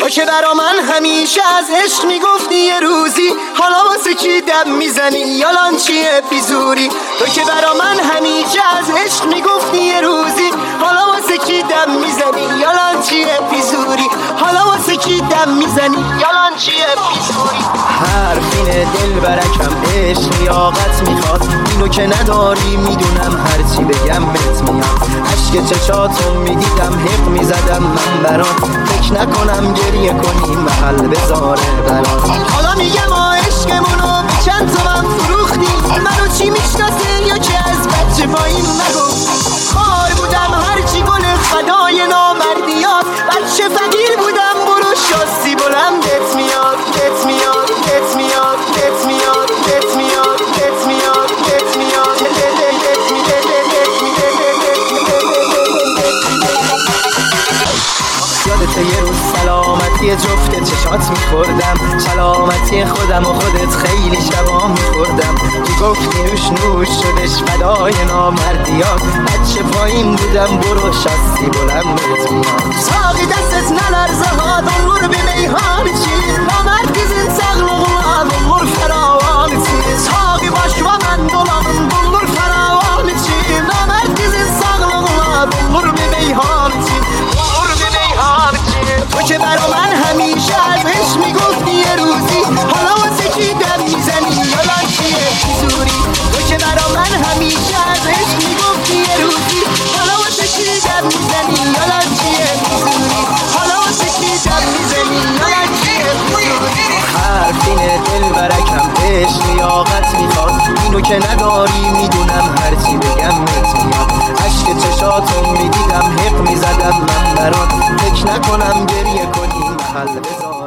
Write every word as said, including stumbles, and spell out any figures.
که برا من همیشه از عشق میگفتی یه روزی، حالا واسه کی دم میزنی یالان چیه بیزوری؟ تو که برا من همیشه از عشق میگفتی یه روزی، حالا واسه کی دم میزنی یالان چیه بیزوری؟ حالا واسه کی دم میزنی یالان چیه بیزوری؟ حرفین دل برکم عشق لیاقت میخواد، اینو که نداری میدونم هرچی بگم بهت میاد. عشق چشاتو میدیدم حق میزدم من برات، فکر نکنم گریه کنی محل بذاره برات. حالا میگم آ عشقمونو به چند تومن فروختی، منو چی میشناسه یا که از بچه پایین نگفتی؟ خار بودم هرچی گل فدای نامردیات، بچه فقیر بودم برو شاسی بلندت میاد بت میاد بت میاد بت میاد بت میاد بت میاد بت میاد یادت یه روز سلامتی جفت چشات میخوردم، سلامتی خودم و خودت خیلی شبا میخوردم. میگفتی نوش نوش شدش فدای نامردیات، بچه پایین بودم برو شستی بلندت میاد. ساقی دستت نلرزه ها دلور به میهان چی، نامردی زن سغلوغلا دلور فراوان چی. ساقی باش و من دلانم دلور فراوان چی، نامردی زن سغلوغلا دلور به میهان چی. تو که برا من همیشه از عشق میگفتی یه روزی، حالا واسه کی دم میزنی یالان چیه بیزوری؟ تو که برا من همیشه از عشق میگفتی یه روزی، حالا واسه کی دم میزنی یالان چیه بیزوری؟ حالا واسه کی دم میزنی یالان چیه بیزوری؟ حرفین دل برکم عشق لیاقت میخواد، اینو که نداری میدونم هرچی بگم بهت میاد. عشق چشاتو میدیدم حق میزدم من برات، فکر نکنم گریه کنی محل بذار